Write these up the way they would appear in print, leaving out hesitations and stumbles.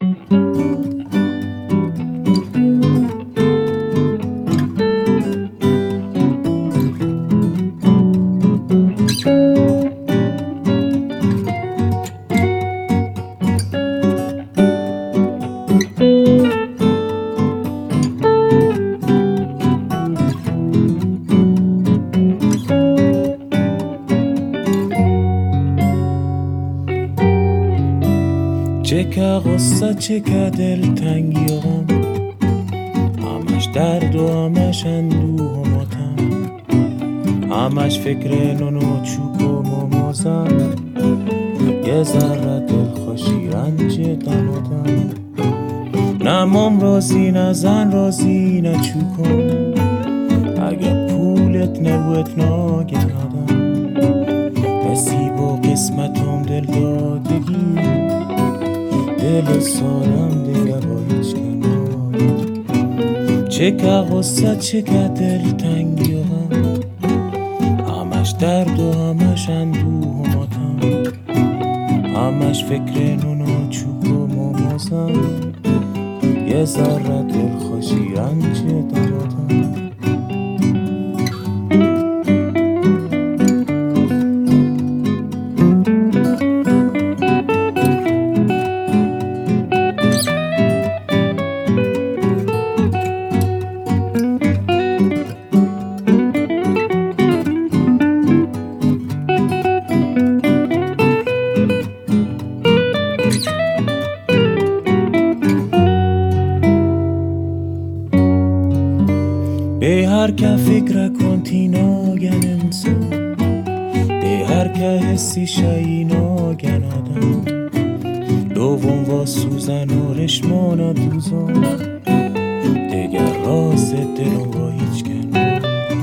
چه که غصه چه که دلتنگی و غم، همش درد و همش اندوه و ماتم، همش فکر نون و چوک و ممازم، یه ذره دلخوشی رنج دم و دم. نه مام راضی نه زن راضی نه چوکم، اگه پولت نبود ناگه آدم، نصیب و قسمتم دل دادگی، دل سالم دیگه با هیچ کنار. چه که غصه چه که دلتنگی و غم، همش درد و همش اندوه و ماتم، همش فکر نون و چوک و ممازم، یه ذره دلخوشی رنج دم و دم. به هر که فکر کنتی ناگن انسان، به هر که حسی شایی ناگن آدم، دوم با سوزن و رشمان دوزان، دیگر راز دلم با هیچ کنم.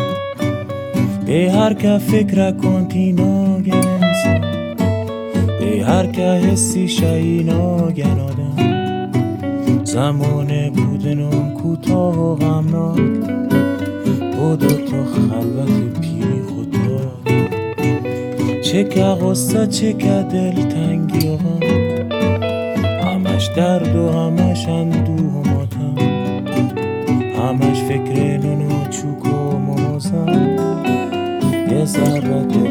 به هر که فکر کنتی ناگن انسان، به هر که حسی شایی ناگن آدم، زمان بودنم کوتاه و غمناک، بود تو خلوت پیری خود داد. چه که غصه چه که دلتنگی و غم، همش درد و همش اندوه و ماتم، همش فکر نون و چوک و ممازم، یه ذره